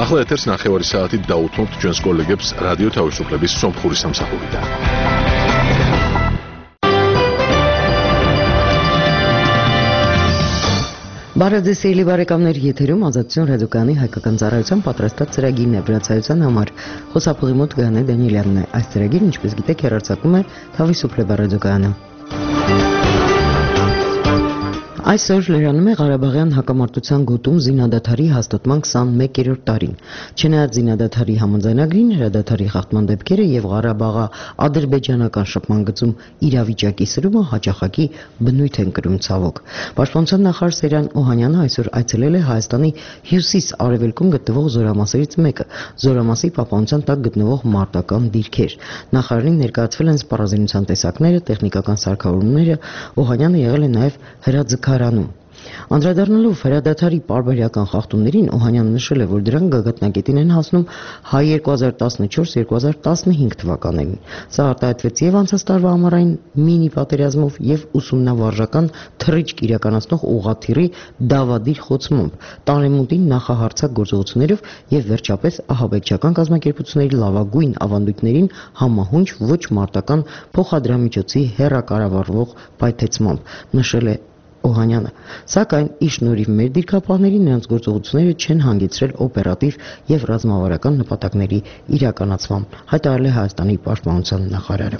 ახლა ეთერს ნახევარი საათით დაუთმობთ ჩვენს კოლეგებს რადიო თავისუფლების სომხური სამსახურიდან. Բարեձեւելի բարեկամներ, եթերում ազատություն ռադիոկայանի հայկական ծառայության պատրաստած ծրագիրն է վրացայության համար։ Խոսափողի մոտ Գայանե Դանիելյանն է։ Այս ծրագիրը, ինչպես գիտեք, հեռարձակում է Თავისუფლება ռադիոկայանը։ Այսօր լրանում է Ղարաբաղյան հակամարտության գոտում զինադադարի հաստատման 21-րդ տարին։ Չնայած զինադադարի համաձայնագրին, հրադադարի խախտման դեպքերը եւ Ղարաբաղի ադրբեջանական շփման գծում իրավիճակի սրումը հաճախակի բնույթ են կրում ցավոք։ Պաշտպանության նախարար Սերյան Օհանյանը այսօր այցելել է Հայաստանի հյուսիս-արևելքում գտնվող զորամասերից մեկը՝ զորամասի պահպանության տակ գտնվող մարտական դիրքեր։ Նախարարին ներկայացվել են սպառազինության տեսակները, տեխնիկական սարքավորումները, Օհանյանը եղել է նաեւ հրաձգարանում։ Անդրադառնալով հրադադարի պարբերական խախտումներին, Օհանյանը նշել է, որ դրանք գագաթնակետին են հասնում հայ 2014-2015 թվականներին։ Սա արտահայտվեց եւ անցած տարվա ամառային մինի պատերազմով եւ ուսումնավարժական թռիչք իրականացնող ուղղաթիռի դավադիր խոցմամբ, տարեմուտին նախահարցակ գործողություններով եւ վերջապես ահաբեկչական կազմակերպությունների լավագույն ավանդույթներին համահունչ ոչ մարտական փոխադրամիջոցի հեռակառավարվող պայթեցմամբ, նշել է Օհանյանը, սակայն ի շնորհիվ մեր դիրքապահների նրանց գործողությունները չեն հանգեցրել օպերատիվ եւ ռազմավարական նպատակների իրականացման, հայտարարել է Հայաստանի պաշտպանության նախարարը։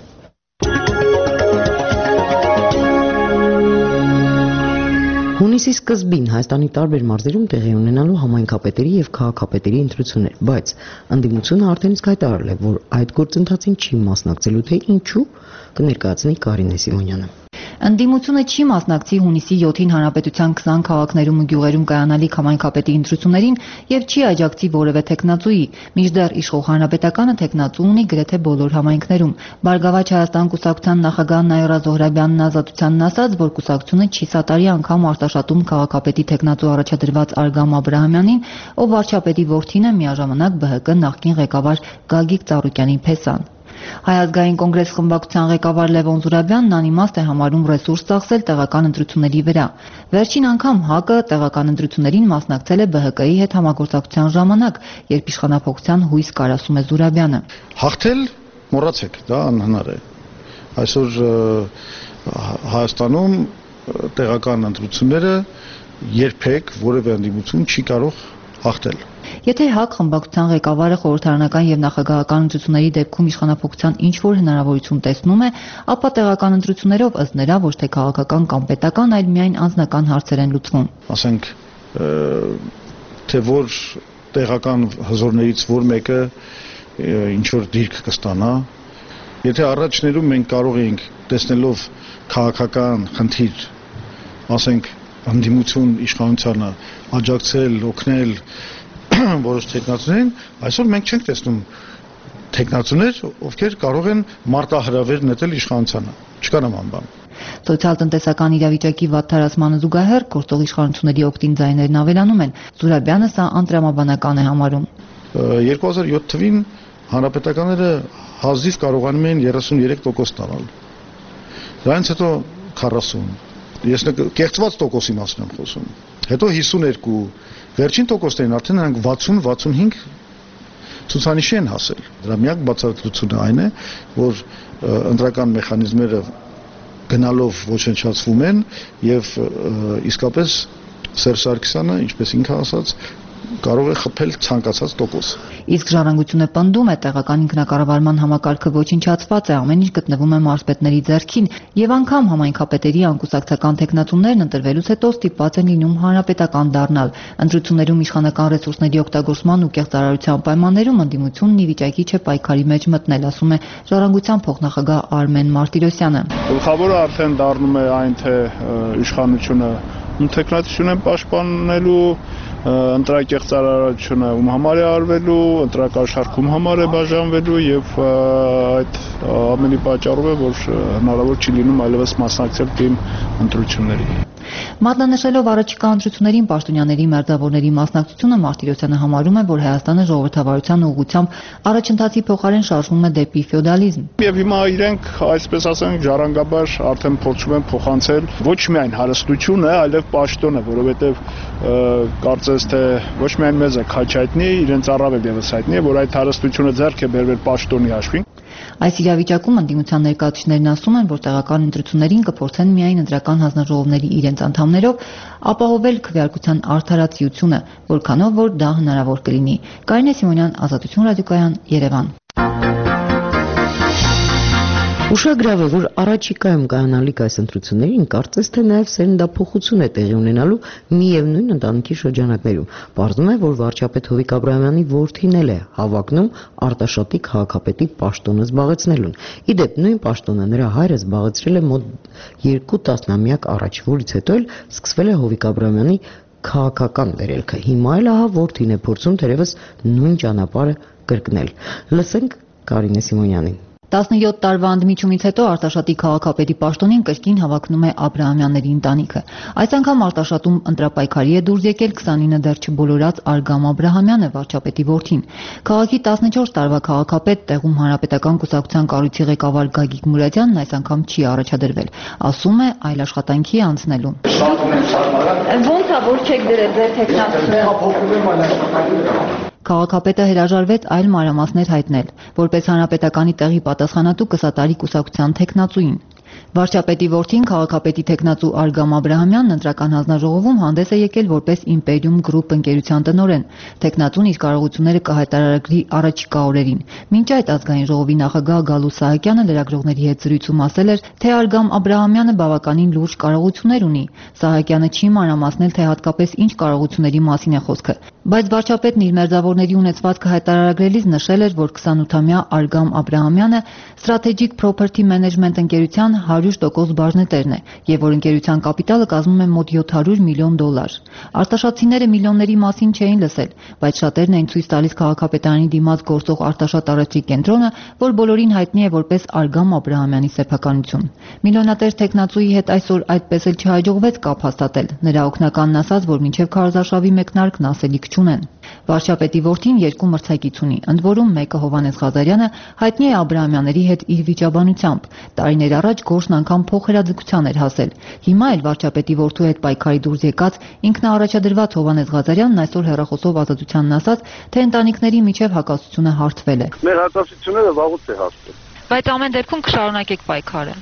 Հունիսի սկզբին Հայաստանի տարբեր մարզերում տեղի ունենալու համայնքապետերի եւ քաղաքապետերի ընտրություններ, բայց ընդդիմությունը արդեն իսկ հայտարարել է, որ այդ գործընթացին չի մասնակցելու, թե ինչու, կներկայացնի Կարինե Սիմոնյանը։ Ընդդիմությունը չի մասնակցի հունիսի 7-ին հանրապետության 20 քաղաքներում ու գյուղերում կայանալիք համայնքապետի ընտրություններին եւ չի աջակցի որևէ տեխնացուի, մինչդեռ իշխող հանրապետականը տեխնացու ունի գրեթե բոլոր համայնքներում։ Բարգավաճ Հայաստան կուսակցության նախագահ Նաիրա Զոհրաբյանն Ազատությանն ասաց, որ կուսակցությունը չի սատարի անգամ արտաշատում քաղաքապետի տեխնացու առաջադրված Արգամ Աբրահամյանին, ով վարչապետի որդին է, միաժամանակ ԲՀԿ նախկին ղեկավար Գագիկ Ծառուկյանի փեսան։ Հայ ազգային կոնգրես խմբակցության ղեկավար Լևոն Զուրաբյանն անիմաստ է համարում ռեսուրս ծախսել տեղական ընտրությունների վրա։ Վերջին անգամ ՀԱԿ-ը տեղական ընտրություններին մասնակցել է ԲՀԿ-ի հետ համագործակցության ժամանակ, երբ իշխանափոխության հույս կար, ասում է Զուրաբյանը։ Հաղթել մոռացեք, դա անհնար է։ Այսօր Հայաստանում տեղական ընտրությունները երբեք որևէ ընդդիմություն չի կարող հաղթել։ Եթե ՀԱԿ խմբակցության ղեկավարը խորհրդարանական եւ նախագահական ընտրությունների դեպքում իշխանափոխության ինչ-որ հնարավորություն տեսնում է, ապա տեղական ընտրություններով ըստ նրա ոչ թե քաղաքական կամ պետական, այլ միայն անձնական հարցեր են լուծվում։ Ասենք, թե որ տեղական հզորներից որ մեկը ինչ-որ դիրք կստանա, եթե առաջներում մենք կարող էինք տեսնելով քաղաքական խնդիր, ասենք, ընդդիմություն իշխանությանը աջակցել, օգնել որոշ տեխնացուներին, այսօր մենք չենք տեսնում տեխնացուներ, ովքեր կարող են մարտահրավեր նետել իշխանությանը։ Չկա նման բան։ Սոցիալ-տնտեսական իրավիճակի վատթարացմանը զուգահեռ գործող իշխանությունների օգտին ձայներն ավելանում են։ Զուրաբյանը սա անտրամաբանական է համարում։ 2007 թվին հանրապետականները հազիվ կարողանում էին 33% ստանալ։ Դրանից հետո 40%։ Ես կեղծված տոկոսի մասին եմ խոսում։ Հետո 52, վերջին տոկոսներին արդեն նրանք 60-65 ցուցանիշի են հասել։ Դրա միակ բացատրությունը այն է, որ ընտրական մեխանիզմերը գնալով ոչնչացվում են եւ իսկապես Սերժ Սարգսյանը, ինչպես ինքը ասաց, կարող է խփել ցանկացած տոկոս։ Իսկ ժառանգությունը պնդում է, տեղական ինքնակառավարման համակարգը ոչնչացված է, ամեն ինչ գտնվում է մարզպետների ձեռքին, եւ անգամ համայնքապետերի անկուսակցական տեխնացուներն ընտրվելուց հետո ստիպված են լինում հանրապետական դառնալ։ Ընտրություններում իշխանական ռեսուրսների օգտագործման ու կեղծարարության պայմաններում ընդդիմությունն ի վիճակի չէ պայքարի մեջ մտնել, ասում է ժառանգության փոխնախագահ Արմեն Մարտիրոսյանը։ Գլխավորը արդեն դառնում է այն, թե իշխանությունը տեխնատություն են պաշտպանելու, ընտրակեղծարարությունը ում համար է արվելու, ընտրակաշառքում համար է բաժանվելու եւ այդ ամենի պատճառով է, որ հնարավոր չի լինում այլևս մասնակցել թիմ ընտրությունների։ Մատնանշելով առաջիկա ընտրություններին պաշտոնյաների մերձավորների մասնակցությունը, Մարտիրոսյանը համարում է, որ Հայաստանը ժողովրդավարության ուղղությամբ առաջընթացի փոխարեն շարժվում է դեպի ֆեոդալիզմ։ Եվ հիմա իրենք, այսպես ասենք, ժառանգաբար արդեն փորձում են փոխանցել ոչ միայն հարստությունը, այլև պաշտոնը, որովհետև կարծես թե ոչ միայն մեզ է քաչ հայտնի, իրենց առավել եւս հայտնի է, որ այդ հարստությունը ձեռք է բերվել պաշտոնի հաշվին։ Այս իրավիճակում ընդդիմության ներկայացուցիչներն ասում են, որ տեղական ընտրություններին կփորձեն միայն ընտրական հանձնաժողովների իրենց անդամներով ապահովել քվեարկության արդարացիությունը, որքանով որ դա հնարավոր կլինի։ Կարինե Սիմոնյան, Ազատություն ռադիոկայան, Երևան։ Ուշագրավ է, որ առաջիկայում կայանալիք այս ընտրություններին կարծես թե նաև սերնդափոխություն է տեղի ունենալու միևնույն ընտանիքի շրջանակներում։ Պարզվում է, որ վարչապետ Հովիկ Աբրահամյանի որդին էլ է հավակնում Արտաշատի քաղաքապետի պաշտոնը զբաղեցնելուն։ Ի դեպ, նույն պաշտոնը նրա հայրը զբաղեցրել է մոտ 2 տասնամյակ առաջ, որից հետո էլ սկսվել է Հովիկ Աբրահամյանի քաղաքական վերելքը։ Հիմա էլ ահա որդին է փորձում թերևս նույն ճանապարհը կրկնել։ Լսենք Կարինե Սիմոնյանին։ 17 տարվա ընդմիջումից հետո Արտաշատի քաղաքապետի պաշտոնին կրկին հավակնում է Աբրահամյանների ընտանիքը։ Այս անգամ Արտաշատում ընտրապայքարի է դուրս եկել 29 դեռ չբոլորած Արգամ Աբրահամյանը, վարչապետի որդին։ Քաղաքի 14 տարվա քաղաքապետ, տեղում հանրապետական կուսակցության կառույցի ղեկավար Գագիկ Մուրադյանն այս անգամ չի առաջադրվել։ Ասում է այլ աշխատանքի անցնելու։ Ոնց է որ չեք դրել ձեր տեխնիկը։ Քաղաքապետը հրաժարվեց այլ մանրամասներ հայտնել, որպես հանրապետականի տեղի պատասխանատու կսատարի կուսակցության թեկնածուին։ Վարչապետի որդին քաղաքապետի թեկնածու Արգամ Աբրահամյանն ընտրական հանձնաժողովում հանդես է եկել որպես Imperium Group ընկերության տնօրեն։ Թեկնածուն իր կարողությունները կհայտարարագրի առաջիկա օրերին։ Մինչ այդ ազգային ժողովի նախագահ Գալու Սահակյանը լրագրողների հետ զրույցում ասել էր, թե Արգամ Աբրահամյանը բավականին լուրջ կարողություններ ունի։ Սահակյանը չի մանրամասնել, թե հատկապես ինչ կարողությունների մասին է խոսքը։ Բայց վարչապետն իր մերձավորների ունեցվածքը հայտարարագրելիս նշել էր, որ 28-ամյա Արգամ Աբրահամյանը Strategic Property Management ընկերության 100% բաժնետերն է եւ որ ընկերության կապիտալը կազմում է մոտ $700 միլիոն։ Արտաշատցիները միլիոնների մասին չէին լսել, բայց շատերն էին ցույց տալիս քաղաքապետարանի դիմաց գործող Արտաշատ առաջի կենտրոնը, որ բոլորին հայտնի է որպես Արգամ Աբրահամյանի սեփականություն։ Միլիոնատեր թեկնածուի հետ այսօր այդպես էլ չհաջողվեց կապ հաստատել։ Նրա օգնականն ասաց, որ մինչև քարոզարշավի մեկնարկն ասելիք չունեն։ Վարչապետի որդին 2 մրցակից ունի, ընդ որում մեկը Հովհաննես Ղազարյանը հայտնի է Աբրահամյանների հետ իր վիճաբանությամբ։ Տարիներ առաջ գործն անգամ փոխհրաձգության էր հասել։ Հիմա էլ վարչապետի որդու հետ պայքարի դուրս եկած ինքնաառաջադրված Հովհաննես Ղազարյանն այսօր հեռախոսով Ազատությանն ասաց, թե ընտանիքների միջև հակասությունը հարթվել է։ Մեր հակասությունները վաղուց է հասել։ Բայց ամեն դեպքում կշարունակեք պայքարը։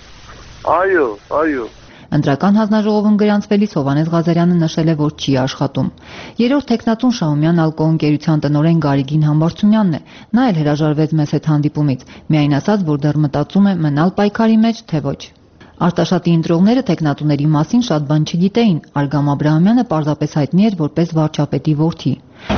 Այո։ Ընտրական հանձնաժողովում գրանցվելիս Հովհաննես Ղազարյանը նշել է, որ չի աշխատում։ Երրորդ թեկնածուն Շահումյան Ալկո ընկերության տնօրեն Գարիգին Համբարձումյանն է։ Նա էլ հրաժարվեց մեզ հետ հանդիպումից, միայն ասաց, որ դեռ մտածում է մնալ պայքարի մեջ, թե ոչ։ Արտաշատի ընտրողները թեկնածուների մասին շատ բան չգիտեին։ Արգամ Աբրահամյանը պարզապես հայտնի էր որպես վարչապետի որդի։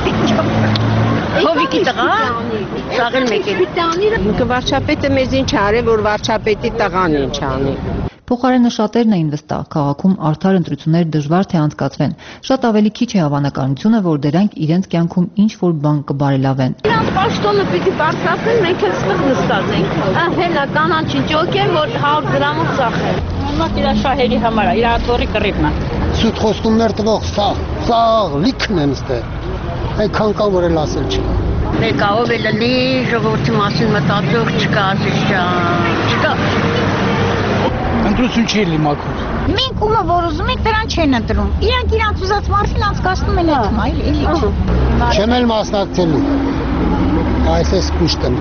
Հովիկի տղա, շաղել մեկ է։ Վարչապետը մեզ ինչ արել, որ վարչապետի տղան ինչ անի։ Փոխարենը շատերն էին վստահ, քաղաքում արդար ընտրություններ դժվար թե անցկացվեն։ Շատ ավելի քիչ է հավանականությունը, որ դրանք իրենց կյանքում ինչ-որ բան կբարելավեն։ Իրանց պաշտոնը պիտի բարձրացնեն, մենք էլ ստեղ նստած ենք։ Հենա կանանչին ճոք է, որ 100 գրամով ծախել։ Մոտ իր շահերի համար է, իր աթոռի կռիվն է։ Սուտ խոստումներ տվող սա լիքն են ստեղ։ Այնքան կա, որ էլ ասել չկա։ Մեկով էլ լի ժողովրդի մասին մտածող չկա, չկա։ Ընտրություն չի լի մաքուր։ Մենք ումը որ ուզում ենք դրան չեն ընտրում։ Իրանք իրանց ուզած մարդին անցկացնում են այդում, այլ էլի։ Չեմ էլ մասնակցելու։ Այս է սկուշտն։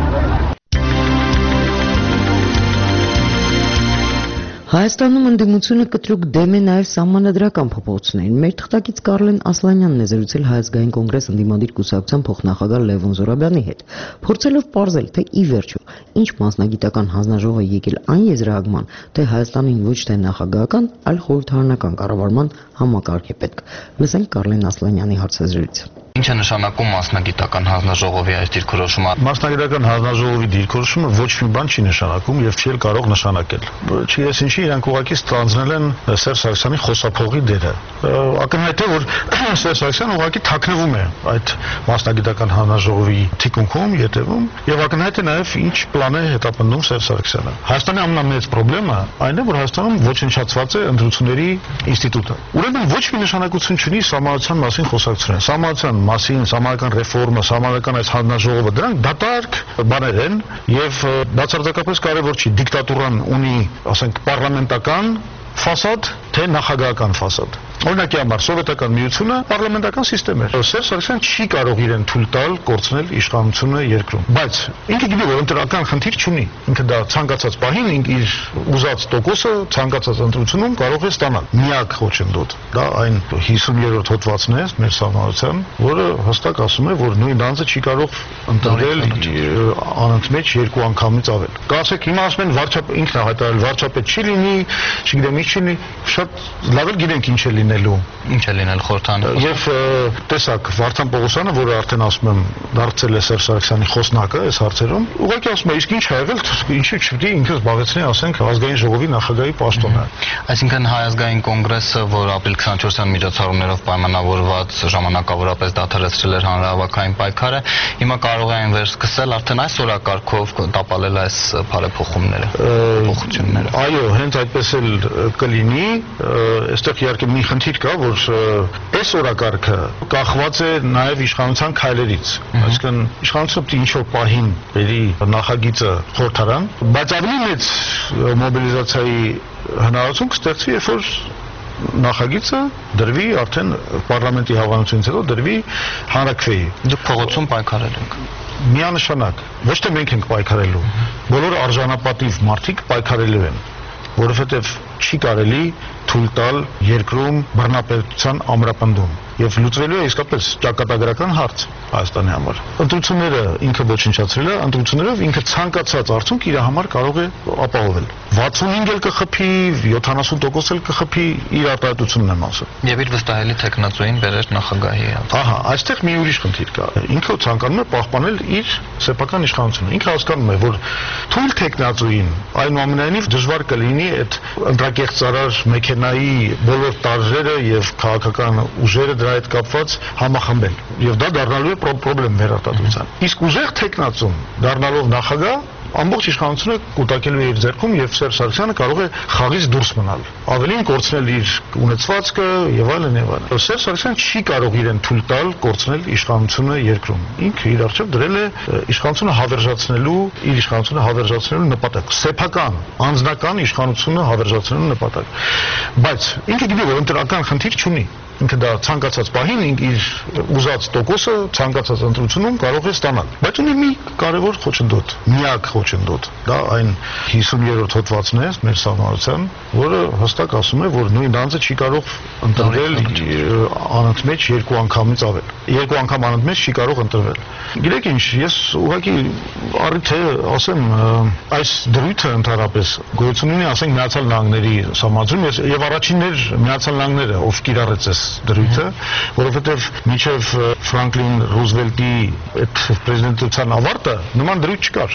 Հայաստանում ընդդիմությունը կտրուկ դեմ է նաև սահմանադրական փոփոխություններին։ Մեր թղթակից Կարլեն Ասլանյանն է զրուցել Հայ ազգային կոնգրես ընդդիմադիր կուսակցության փոխնախագահ Լևոն Զորաբյանի հետ, փորձելով պարզել, թե ի վերջո ինչ մասնագիտական հանձնաժողով է եկել այն եզրահանգման, թե Հայաստանին ոչ թե նախագահական, այլ խորհրդարանական կառավարման համակարգ է պետք։ Լսենք Կարլեն Ասլանյանի հարցազրույցը։ Ինչ է նշանակում մասնագիտական հանձնաժողովի այս դիրքորոշումը։ Մասնագիտական հանձնաժողովի դիրքորոշումը ոչ մի բան չի նշանակում եւ չի էլ կարող նշանակել։ Չի ես ինչի իրանք ուղղակի ստանձնել են Սերժ Սարգսյանի խոսափողի դերը։ Ակնհայտ է, որ Սերժ Սարգսյանը ուղղակի թաքնվում է այդ մասնագիտական հանձնաժողովի թիկունքում, ետևում եւ ակնհայտ է նաեւ ինչ պլան է հետապնդում Սերժ Սարգսյանը։ Հայաստանի ամենամեծ խնդրեմը այն է, որ Հայաստանում ոչնչացված է ընտրությունների ինստիտուտը։ Ուրեմն ոչ մի նշանակություն չունի սահմանադրության մասին խոսակցությունը։ Սահմանադրության մասին, սահմանադրական ռեֆորմը, սահմանադրական այս հանձնաժողովը, դրանք դատարկ բաներ են եւ բացարձակապես կարեւոր չի։ Դիկտատուրան ունի, ասենք, պարլամենտական ֆասադ, թե նախագահական ֆասադ։ Օրինակի համար սովետական միությունը պարլամենտական համակարգ էր։ Սերժ Սարգսյանը չի կարող իրեն թույլ տալ կորցնել իշխանությունը երկրում։ Բայց ինքը գիտի, որ ընտրական խնդիր չունի։ Ինքը դա ցանկացած պահին իր ուզած տոկոսը ցանկացած ընտրությունում կարող է ստանալ։ Միակ խոչընդոտ դա այն 50-րդ հոդվածն է մեր սահմանության, որը հստակ ասում է, որ նույն անձը չի կարող ընտրել անընդմեջ երկու անգամից ավել։ Կասեք, հիմա ասում են վարչապետ ինքն է հայտարարել վարչապետ չի լինի, չգիտեմ ինչ չի լինի, շատ լավ է գիտենք ինչ է լինելու։ Ինչ է լինել խորհրդանշ։ Եվ տեսակ Վարդան Պողոսյանը, որը արդեն ասում եմ դարձել է Սերժ Սարգսյանի խոսնակը այս հարցերում, ուղղակի ասում է, իսկ ինչ ա եղել, ինչու չպետք է ինքը զբաղեցնի, ասենք, ազգային ժողովի նախագահի պաշտոնը։ Այսինքն Հայ ազգային կոնգրեսը, որ ապրիլ 24-յան միջոցառումներով պայմանավորված ժամանակավորապես դադարեցրել էր հանրահավաքային պայքարը, հիմա կարող է այն վերսկսել արդեն այս օրակարգով տապալել այս բարեփոխումները, փոխությունները։ Այո, հենց այդպես էլ կլինի, այստեղ իհարկե մի խնդիր կա, որ այս օրակարգը կախված է նաև իշխանության քայլերից, այսինքն իշխանությունը պետք է ինչ-որ պահին բերի նախագիծը խորհրդարան, բայց ավելի մեծ մոբիլիզացիայի հնարավորություն կստեղծվի, երբ որ նախագիծը դրվի արդեն պարլամենտի հավանությունից հետո դրվի հանրաքվեի։ Դուք փողոցում պայքարել եք։ Միանշանակ, ոչ թե մենք ենք պայքարելու, բոլոր արժանապատիվ մարդիկ պայքարելու են, որովհետև չի կարելի թույլ տալ երկրում բռնապետության ամրապնդում եւ լուծվելու է իսկապես ճակատագրական հարց Հայաստանի համար։ Ընտրությունները ինքը ոչնչացրել է, ընտրություններով ինքը ցանկացած արդյունք իր համար կարող է ապահովել։ 65 էլ կխփի, 70% էլ կխփի, իր արտահայտությունն եմ ասում։ Եվ իր վստահելի տեխնացուին բերեր նախագահի։ Ահա, այստեղ մի ուրիշ խնդիր կա։ Ինքը ցանկանում է պահպանել իր սեփական իշխանությունը։ Ինքը հասկանում է, որ թույլ տեխնացուին այնուամենայնիվ դժվար կլինի այդ ընտրակեղծարար մեքենայի բոլոր տարրերը եւ քաղաքական ուժերը դրա հետ կապված համախմբել եւ դա դառնալու է պրոբլեմ մեր արտադրության։ Իսկ ուժեղ տեխնացուն դառնալով նախագահ ամբողջ իշխանությունը կուտակելու է իր ձեռքում եւ Սերժ Սարգսյանը կարող է խաղից դուրս մնալ, ավելին կորցնել իր ունեցվածքը եւ այլն եւ այլն։ Սերժ Սարգսյանը չի կարող իրեն թույլ տալ կորցնել իշխանությունը երկրում։ Ինքը իր առջև դրել է իշխանությունը հավերժացնելու, իր իշխանությունը հավերժացնելու նպատակ, սեփական, անձնական իշխանությունը հավերժացնելու նպատակ։ Բայց ինքը գիտի, որ ընտրական խնդիր չունի։ Ինքը դա ցանկացած պահին իր ուզած տոկոսը ցանկացած ընտրությունում կարող է ստանալ։ Բայց ունի մի կարևոր խոչընդոտ, միակ խոչընդոտ։ Դա այն 50-րդ հոդվածն է մեր սահմանության, որը հստակ ասում է, որ նույն անձը չի կարող ընտրվել անընդմեջ երկու անգամից ավել։ Երկու անգամ անընդմեջ չի կարող ընտրվել։ Գիտեք ինչ, ես ուղղակի առիթ է ասեմ, այս դրույթը ընդհանրապես գոյություն ունի, ասենք Միացյալ Նահանգների սահմանությունում եւ առաջիններ Միացյալ Նահանգները, ով կիրառեց այս դրույթը, որովհետև մինչև Ֆրանկլին Ռուզվելտի այդ պրեզիդենտության ավարտը նման դրույթ չկար։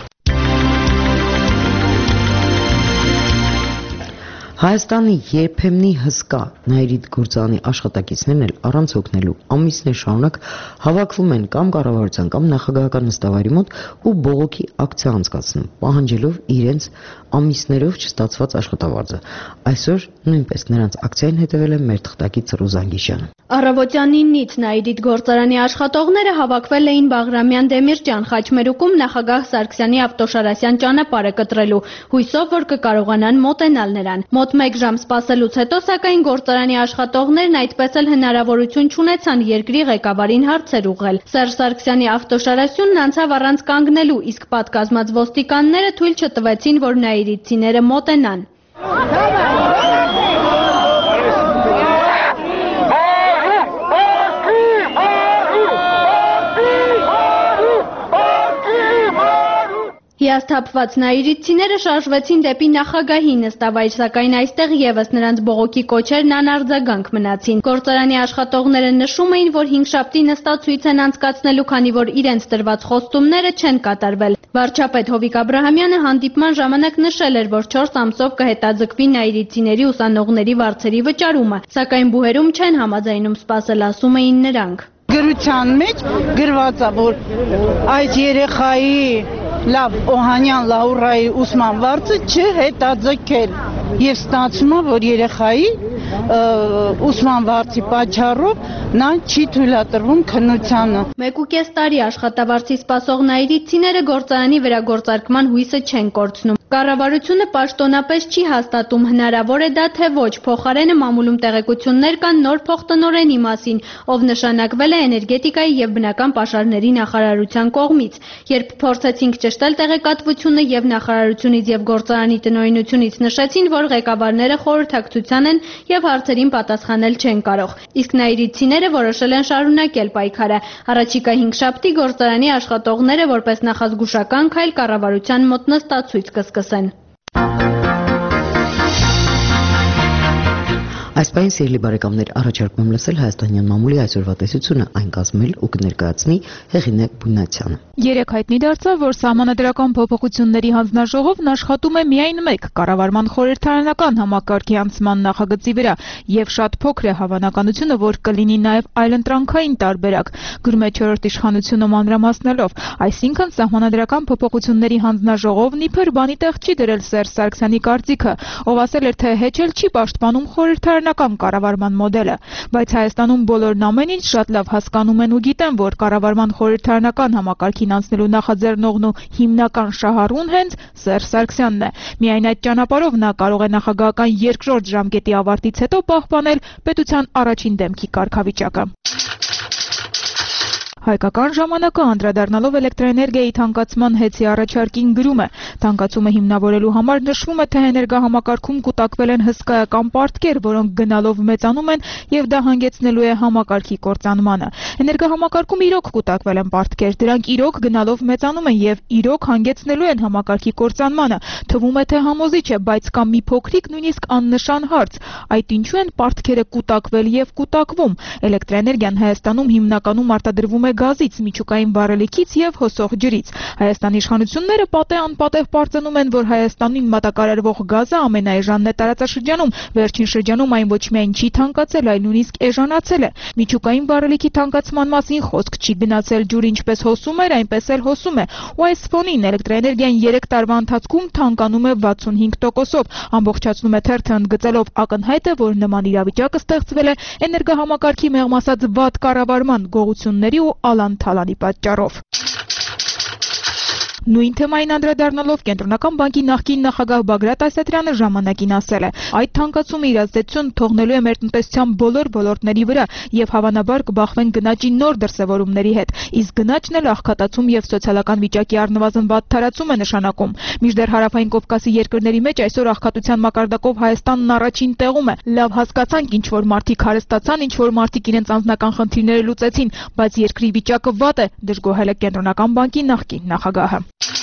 Հայաստանի երբեմնի հսկա Նաիրիդ Գուրծանի աշխատակիցներն էլ առանց օգնելու ամիսներ շարունակ հավաքվում են կամ կառավարության կամ նախագահական նստավայրի մոտ ու բողոքի ակցիա անցկացնում, պահանջելով իրենց ամիսներով չստացված աշխատավարձը։ Այսօր նույնպես նրանց ակցիային հետևել է մեր թղթակից Ռուզան Գիշյանը։ Առավոտյան 9-ից Նաիրիդ գործարանի աշխատողները հավաքվել էին Բաղրամյան Դեմիրճյան խաչմերուկում նախագահ Սարգսյանի Ավտոշարասյան ճանապարհը կտրելու, հույսով, որ կկարողանան մոտենալ նրան։ Մոտ 1 ժամ սպասելուց հետո, սակայն գործարանի աշխատողներն այդպես էլ հնարավորություն չունեցան երկրի ղեկավարին հարցեր ուղղել։ Սերժ Սարգսյանի Ավտոշարասյունն անցավ առանց կանգնելու, իսկ պատկազմած ոստիկանները թույլ չտվեցին, որ նաիրիդցիները մոտենան։ Հիասթափված նաիրիդցիները շարժվեցին դեպի նախագահի նստավայր, սակայն այստեղ եւս նրանց բողոքի կոչերն անարձագանք մնացին։ Գործարանի աշխատողները նշում էին, որ 5-շաբթի նստացույց են անցկացնելու, քանի որ իրենց տրված խոստումները չեն կատարվել։ Վարչապետ Հովիկ Աբրահամյանը հանդիպման ժամանակ նշել էր, որ 4 ամսով կհետաձգվի նաիրիդցիների ուսանողների վարձերի վճարումը, սակայն բուհերում չեն համաձայնում սպասել, ասում էին նրանք։ Գրության մեջ գրված է, որ այս երեխայի լավ Օհանյան Լաուրայի ուսման վարձը չհետաձգել եւ ստացվում է, որ երեխայի ուսման վարձի պատճառով նա չի թույլատրվում քննությանը։ 1.5 տարի աշխատավարձի սպասող նայիրիցիները գործարանի վերագործարկման հույսը չեն կորցնում։ Կառավարությունը պաշտոնապես չի հաստատում հնարավոր է դա թե ոչ, փոխարենը մամուլում տեղեկություններ կան նոր փոխտնօրենի մասին, ով նշանակվել է էներգետիկայի եւ բնական պաշարների նախարարության կողմից։ Երբ փորձեցինք ճշտել տեղեկատվությունը եւ նախարարությունից եւ գործարանի տնօրինությունից նշեցին, որ ղեկավարները խորհրդակցության են եւ հարցերին պատասխանել չեն կարող։ Իսկ նայիրիցիները որոշել են շարունակել պայքարը։ Առաջիկա 5 շաբթի գործարանի աշխատողները որպես նախազգուշական քայլ կառավարության մոտ նստացույց կսկսեն։ Այս պահին սիրելի բարեկամներ, առաջարկում եմ լսել հայաստանյան մամուլի այսօրվա տեսությունը, այն կազմել ու կներկայացնի Հեղինե Բուննացյանը։ Երեք հայտնի դարձավ, որ Սահմանադրական փոփոխությունների հանձնաժողովն աշխատում է միայն մեկ կառավարման խորհրդարանական համակարգի անցման նախագծի վրա, եւ շատ փոքր է հավանականությունը, որ կլինի նաեւ այլընտրանքային տարբերակ, գրում է 4-րդ իշխանությունը մանրամասնելով, այսինքն Սահմանադրական փոփոխությունների հանձնաժողովն իբր բանի տեղ չի դրել Սերժ Սարգսյանի կարծիքը, ով ասել էր, թե հեչել չի պաշտպանում խորհրդարանական կառավարման մոդելը, բայց Հայաստանում բոլորն ամեն ինչ շատ լավ հասկանում են ու գիտեն, որ կառավարման խորհրդարանական համակարգին անցնելու նախաձեռնողն ու հիմնական շահառուն հենց Սերժ Սարգսյանն է։ Միայն այդ ճանապարհով նա կարող է նախագահական երկրորդ ժամկետի ավարտից հետո պահպանել պետության առաջին դեմքի կարգավիճակը։ Հայկական ժամանակը անդրադառնալով էլեկտրոէներգիայի թանկացման հեծի առաջարկին գրում է. թանկացումը հիմնավորելու համար նշվում է, թե էներգահամակարգում կուտակվել են հսկայական պարտքեր, որոնք գնալով մեծանում են եւ դա հանգեցնելու է համակարգի կործանմանը։ Էներգահամակարգում իրոք կուտակվել են պարտքեր, դրանք իրոք գնալով մեծանում են եւ իրոք հանգեցնելու են համակարգի կործանմանը։ Թվում է, թե համոզիչ է, բայց կա մի փոքրիկ նույնիսկ աննշան հարց. այդ ինչու են պարտքերը կուտակվել եւ կուտակվում։ Էլեկտրոէներգիան Հայաստանում հիմնականում արտադրվում է գազից, միջուկային վառելիքից եւ հոսող ջրից։ Հայաստանի իշխանությունները պատե-անպատեհ պարզնում են, որ Հայաստանին մատակարարվող գազը ամենաէժանն է տարածաշրջանում։ Վերջին շրջանում այն ոչ միայն չի թանկացել, այլ նույնիսկ էժանացել է։ Միջուկային վառելիքի թանկացման մասին խոսք չի գնացել, ջուրը ինչպես հոսում էր, այնպես էլ հոսում է։ Ու այս ֆոնին էլեկտրոէներգիան 3 տարվա ընթացքում թանկանում է 65%-ով։ Ամբողջացնում է թերթը ընդգծելով ակնհայտ է, որ նման իրավիճակը ստեղծվել է էներգահամակարգի մեղմ ասած վատ կառավարման, գողությունների ու ալան-թալանի պատճառով։ Նույն թեմային անդրադառնալով Կենտրոնական բանկի նախկին նախագահ Բագրատ Ասատրյանը ժամանակին ասել է. այդ թանկացումը իր ազդեցություն թողնելու է մեր տնտեսության բոլոր ոլորտների վրա եւ հավանաբար կբախվեն գնաճի նոր դրսեւորումների հետ, իսկ գնաճն էլ աղքատացում եւ սոցիալական վիճակի առնվազն վատ թարացում է նշանակում։ Մինչդեռ Հարավային Կովկասի երկրների մեջ այսօր աղքատության մակարդակով Հայաստանն առաջին տեղում է։ Լավ հասկացանք, ինչ որ մարդիկ հարստացան, ինչ որ մարդիկ իրենց անձնական խնդիրները լուծեցին, բայց երկրի վիճակը վատ է, դժգոհել է Կենտրոնական բանկի նախկին նախագահը։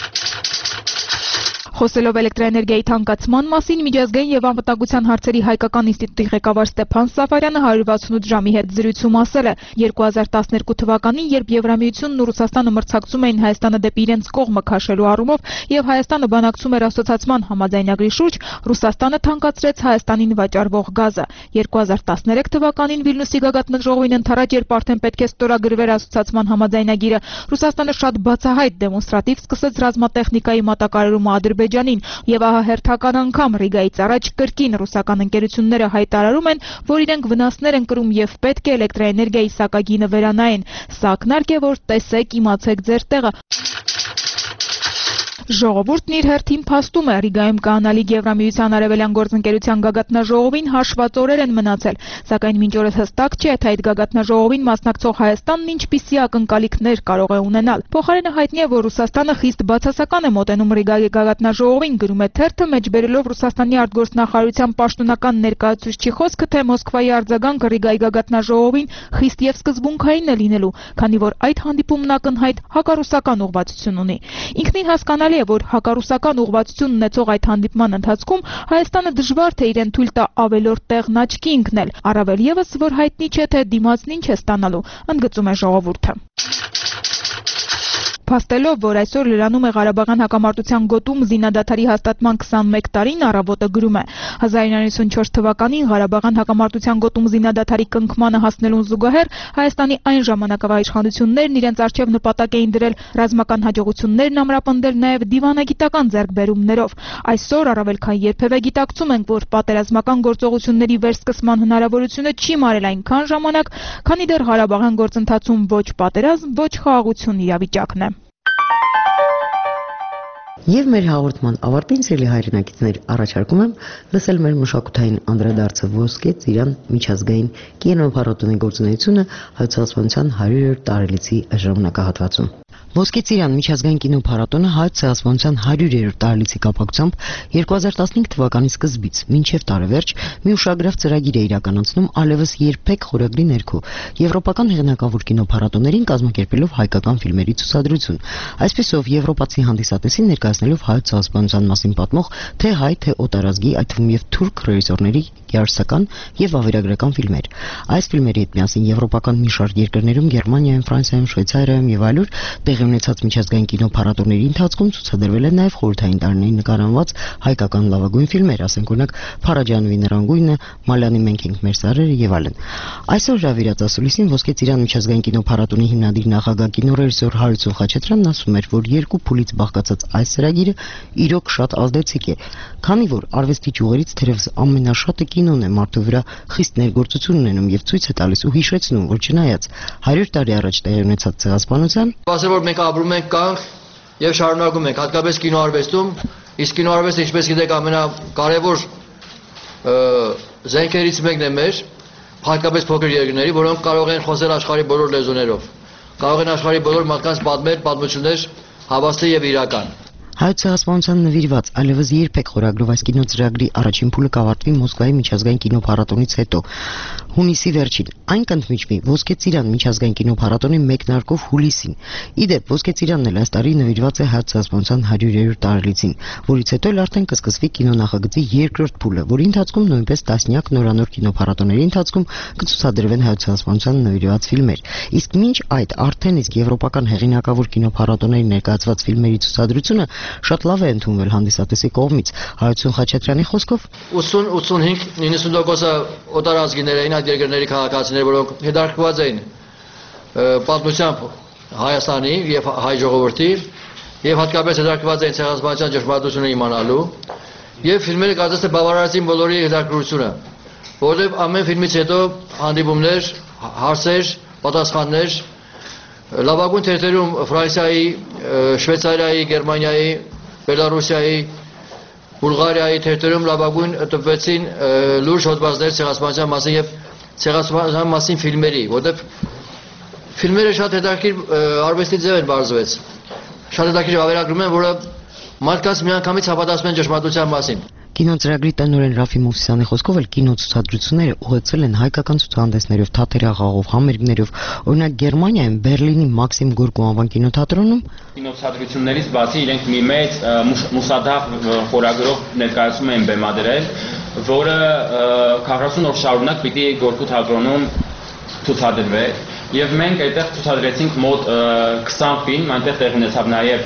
Խոսելով էլեկտրոէներգիայի թանկացման մասին, միջազգային եւ անվտանգության հարցերի հայկական ինստիտուտի ղեկավար Ստեփան Սաֆարյանը 168 ժամի հետ զրույցում ասել է. 2012 թվականին, երբ Եվրամիությունն ու Ռուսաստանը մրցակցում էին Հայաստանը դեպի իրենց կողմը քաշելու առումով եւ Հայաստանը բանակցում էր ասոցիացման համաձայնագրի շուրջ, Ռուսաստանը թանկացրեց Հայաստանին վաճառվող գազը։ 2013 թվականին Վիլնյուսի գագաթնաժողովին ընդառաջ, երբ արդեն պետք է ստորագրվեր ասոցիացման համաձայնագիրը, Ռուսաստանը շատ բացահայտ դեմոնստրատիվ սկսեց ռազմատեխնիկայի մատակարարումը Ադրբեջանին եւ ահա հերթական անգամ Ռիգայից առաջ կրկին ռուսական ընկերությունները հայտարարում են, որ իրենք վնասներ են կրում եւ պետք է էլեկտրոէներգիայի սակագինը վերանային։ Սա ակնարկ է, որ տեսեք, իմացեք ձեր տեղը։ Ժողովուրդն իր հերթին փաստում է, Ռիգայում կանալիք Եվրամիության արևելյան գործընկերության գագաթնաժողովին հաշված օրեր են մնացել, սակայն մինչ օրս հստակ չէ, թե այդ գագաթնաժողովին մասնակցող Հայաստանն ինչպիսի ակնկալիքներ կարող է ունենալ։ Փոխարենը հայտնի է, որ Ռուսաստանը խիստ բացասական է մոտենում Ռիգայի գագաթնաժողովին, գրում է թերթը, մեջբերելով Ռուսաստանի արտգործնախարարության պաշտոնական ներկայացուցչի խոսքը, թե Մոսկվայի արձագանքը Ռիգայի գագաթնաժողովին խիստ եւ սկզբունքային է լինելու, քանի որ այդ հանդիպումն ակնհայտ հակառուսական ուղղվածություն ունի։ Ինքնին հասկանալի է, որ հակառուսական ուղղվածություն ունեցող այդ հանդիպման ընթացքում Հայաստանը դժվար թե իրեն թույլ տա ավելորդ տեղն աչքի ընկնել, առավել եւս, որ հայտնի չէ, թե դիմացն ինչ է ստանալու, ընդգծում է ժողովուրդը։ Փաստելով, որ այսօր լրանում է Ղարաբաղյան հակամարտության գոտում զինադադարի հաստատման 21 տարին, առավոտը գրում է. 1994 թվականին Ղարաբաղյան հակամարտության գոտում զինադադարի կնքմանը հասնելուն զուգահեռ Հայաստանի այն ժամանակվա իշխանություններն իրենց արչև նպատակ էին դրել ռազմական հաջողություններն ամրապնդել նաև դիվանագիտական ձեռքբերումներով։ Այսօր առավել քան երբևէ գիտակցում ենք, որ պատերազմական գործողությունների վերսկսման հնարավորությունը չի մարել այնքան ժամանակ, քանի դեռ Ղարաբաղյան գործընթացում ոչ պատերազմ, ոչ խաղաղություն իրավիճակն է։ Եվ մեր հաղորդման ավարտին, սիրելի հայրենակիցներ, առաջարկում եմ լսել մեր մշակութային անդրադարձը ոսկե ծիրան միջազգային կինոփառատոնի գործունեությունը հայցասպանության 100-րդ տարելիցի ժամանակահատվածում։ Ոսկե ծիրան միջազգային կինոփառատոնը հայոց ցեղասպանության 100-րդ տարելիցի կապակցությամբ 2015 թվականի սկզբից մինչև տարեվերջ մի ուշագրավ ծրագիր է իրականացնում allևս երբեք խորագրի ներքո եվրոպական հեղինակավոր կինոփառատոներին կազմակերպելով հայկական ֆիլմերի ցուցադրություն։ Այսպիսով եվրոպացի հանդիսատեսին ներկայացնելով հայոց ցեղասպանության մասին պատմող թե հայ, թե օտարազգի, այդ թվում եւ թուրք ռեժիսորների երաժշտական եւ վավերագրական ֆիլմեր։ Այս ֆիլմերի հետ միասին եվրոպական մի շարք երկրներում Գերմանիայում, Ֆրանսիայում, Շվեյցարիայում եւ այլուր տեղի ունեցած միջազգային կինոփառատոների ընթացքում ցուցադրվել են նաև խորհրդային տարիներին նկարահանված հայկական լավագույն ֆիլմեր, ասենք օրինակ Փարաջանովի Նռանգույնը, Մալյանի Մենք ենք մեր սարերը եւ այլն։ Այսօր հրավիրած ասուլիսին Ոսկե ծիրան միջազգային կինոփառատոնի հիմնադիր նախագահ կինոռեժիսոր Հարություն Խաչատրյանն ասում էր, որ երկու փուլից բաղկացած այս ծրագիրը իրոք շատ ազդեցիկ է, քանի որ արվեստի ճյուղերից թերևս ամենաշատը կինոն է մարդու վրա խիստ ներգործություն ունենում եւ ցույց է տալիս ու հիշեցնում, որ չնայած 100 տարի առաջ տեղի ունեցած ցեղասպանության, մենք ապրում ենք կանք եւ շարունակում ենք, հատկապես կինոարվեստում, իսկ կինոարվեստը, ինչպես գիտեք, ամենակարևոր զենքերից մեկն է մեր, հատկապես փոքր երկրների, որոնք կարող են խոսել աշխարհի բոլոր լեզուներով, կարող են աշխարհի բոլոր մարդկանց պատմել պատմություններ հավաստի եւ իրական։ Հայոց ցեղասպանության նվիրված այլևս երբեք խորագրով այս կինոծրագրի առաջին փուլը կավարտվի Մոսկվայի միջազգային կինոփառատոնից հետո հունիսի վերջին։ Այն կընդմիջվի Ոսկե ծիրան միջազգային կինոփառատոնի մեկնարկով հուլիսին։ Իդեպ Ոսկե ծիրանն էլ այս տարի նվիրված է հայոց ցեղասպանության 100-րդ տարելիցին, որից հետո էլ արդեն կսկսվի կինոնախագծի երկրորդ փուլը, որի ընթացքում նույնպես տասնյակ նորանոր կինոփառատոների ընթացքում կցուցադրվեն հայոց ցեղասպանության նվիրված ֆիլմեր։ Իսկ մինչ այդ արդեն իսկ եվրոպական հեղինակավոր կինոփառատոների ներկայացված ֆիլմերի ցուցադրությունը շատ լավ է ընդունվել հանդիսատեսի կողմից։ Հարություն Խաչատրյանի խոսքով 80-85-90% օտարազգիներ էին, այդ երկրների քաղաքացիներ, որոնք հետաքրքրված էին պատմությամբ Հայաստանի եւ հայ ժողովրդի եւ հատկապես հետաքրքրված էին ցեղասպանության ճշմարտությունը իմանալու եւ ֆիլմերը կարծես թե բավարարեցին բոլորի հետաքրքրությունը, որովհետեւ ամեն ֆիլմից հետո հանդիպումներ, հարցեր, պատասխաններ լավագույն թերթերում Ֆրանսիայի, Շվեյցարիայի, Գերմանիայի, Բելարուսիայի, Բուլղարիայի թերթերում լավագույն տպվեցին լուրջ հոդվածներ ցեղասպանության մասին եւ ցեղասպանության մասին ֆիլմերի, որտեղ ֆիլմերը շատ հետաքրքիր արվեստի ձև են բարձվեց։ Շատ հետաքրքիր վավերագրում են, որը մարդկանց միանգամից հավատացնում են ճշմարտության մասին։ Կինոծրագրի տնօրեն Ռաֆի Մովսյանի խոսքով էլ կինոցուցադրությունները ուղղեցել են հայկական ցուցահանդեսներով, թատերախաղով, համերգներով, օրինակ Գերմանիայում Բերլինի Մաքսիմ Գորկու անվան կինոթատրոնում կինոցուցադրություններից բացի իրենք մի մեծ մուսադաղ խորագրով ներկայացում են բեմադրել, որը 40 օր շարունակ պիտի Գորկու թատրոնում ցուցադրվեր եւ մենք այդտեղ ցուցադրեցինք մոտ 20 ֆիլմ, այնտեղ տեղ ունեցավ նաեւ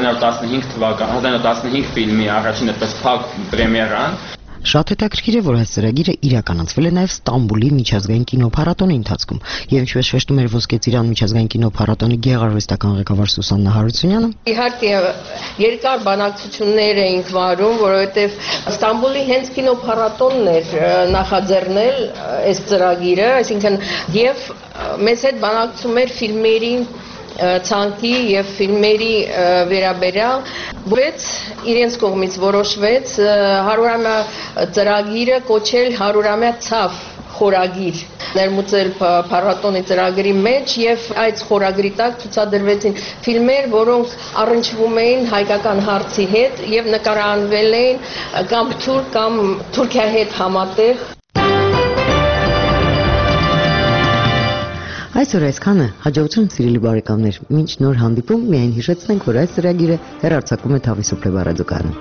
1915 ֆիլմի առաջին այդպես փակ պրեմիերան։ Շատ հետաքրքիր է, որ այս ծրագիրը իրականացվել է նաև Ստամբուլի միջազգային կինոփառատոնի ընթացքում, եւ ինչպես շեշտում էր Ոսկե ծիրան միջազգային կինոփառատոնի գեղարվեստական ղեկավար Սուսաննա Հարությունյանը, իհարկե երկար բանակցություններ էինք վարում, որովհետեւ Ստամբուլի հենց կինոփառատոնն էր նախաձեռնել այս ծրագիրը, այսինքն եւ մեզ հետ բանակցում էր ֆիլմերի ցանկի եւ ֆիլմերի վերաբերյալ, բայց իրենց կողմից որոշվեց 100-ամյա ծրագիրը կոչել 100-ամյա ցավ խորագիր, ներմուծել փառատոնի ծրագրի մեջ եւ այդ խորագրի տակ ցուցադրվեցին ֆիլմեր, որոնք առնչվում էին հայկական հարցի հետ եւ նկարահանվել էին կամ թուրք կամ Թուրքիայի հետ համատեղ։ Այսօր այսքանը, հաջողություն սիրելի բարեկամներ, մինչ նոր հանդիպում միայն հիշեցնենք, որ այս ծրագիրը հեռարձակում է Թավիսոփլե ռադիոկայանը։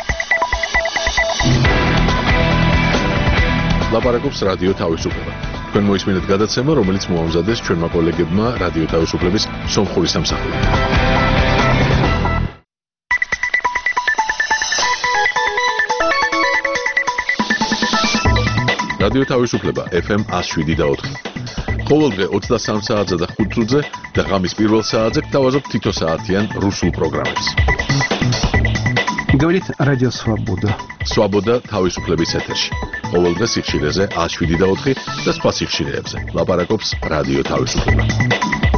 Լապարակոպս ռադիո Թավիսոփլե თქვენ მოისმინეთ გადაცემა, რომელიც მოამზადეს ჩვენმა კოლეგებმა რადიო თავისუფლების სომხური სამსახურით. რადიო თავისუფლება FM 107.4. ყოველდღე 23 საათზე და 5 წუთზე და ღამის პირველ საათზე გთავაზობთ თითო საათიან რუსულ პროგრამებს. Говорит Радио Свобода. Свобода თავისუფლების ეთერში. ყოველდღე სიხშირეზე 107.4 და სხვა სიხშირეებზე. ლაპარაკობს რადიო თავისუფლება.